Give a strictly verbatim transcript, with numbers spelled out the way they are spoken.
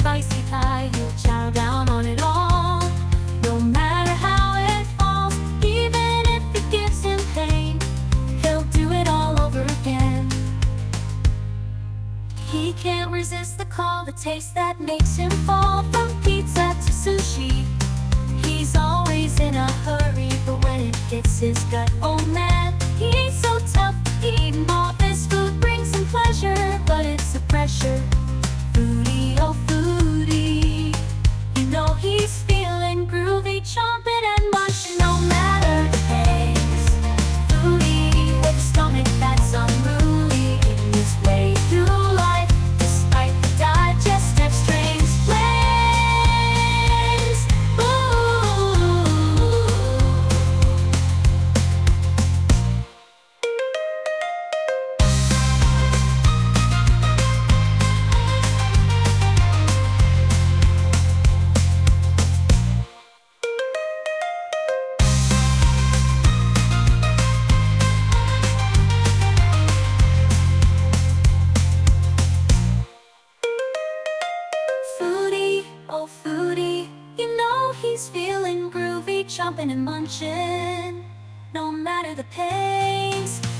spicy pie, he'll chow down on it all. No matter how it falls, even if it gives him pain, he'll do it all over again. He can't resist the call, the taste that makes him fall. From pizza to sushi, he's always in a hurry, but when it hits his gut, oh man, he's so tough. Eating all this food brings him pleasure, but it's the pressure. Foodie, oh foodie, you know he's feeling groovy, chomping and munching no matter the pace. Foodie with a stomach that's unruly, eating his way through life despite the digestive strains. Flames, ooh. Foodie, oh foodie, you know he's feeling groovy, chomping and munching, no matter the pace.